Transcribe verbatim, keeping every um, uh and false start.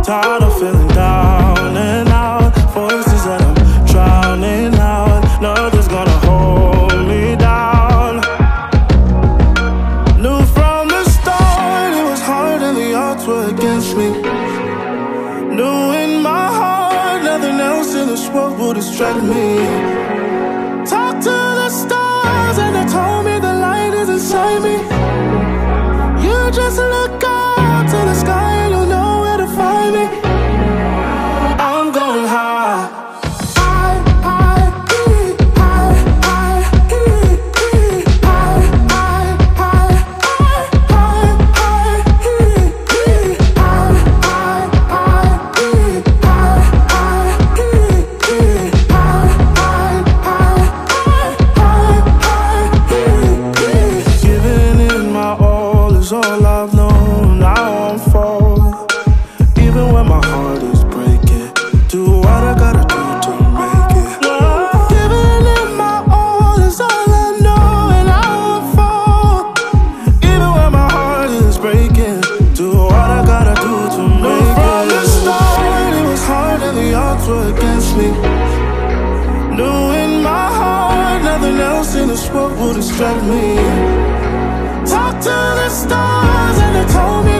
Tired of feeling down and out, voices that I'm drowning out. Nothing's gonna hold me down. Knew from the start it was hard and the odds were against me. Knew in my heart nothing else in this world would distract me. Talk to the stars and they told me the light is inside me. You just look up to the sky and you'll know where to find me. I'm going high. High, high, high, high, high, high, high, high, giving it my all is all I've known. I won't fall, even when my heart is breaking. Do what I gotta do to make it. Giving it my all is all I know, and I won't fall, even when my heart is breaking. Do what I gotta do to make it. From the start it was hard and the odds were against me. Knew in my heart nothing else in this world would distract me. Talk to the stars and they told me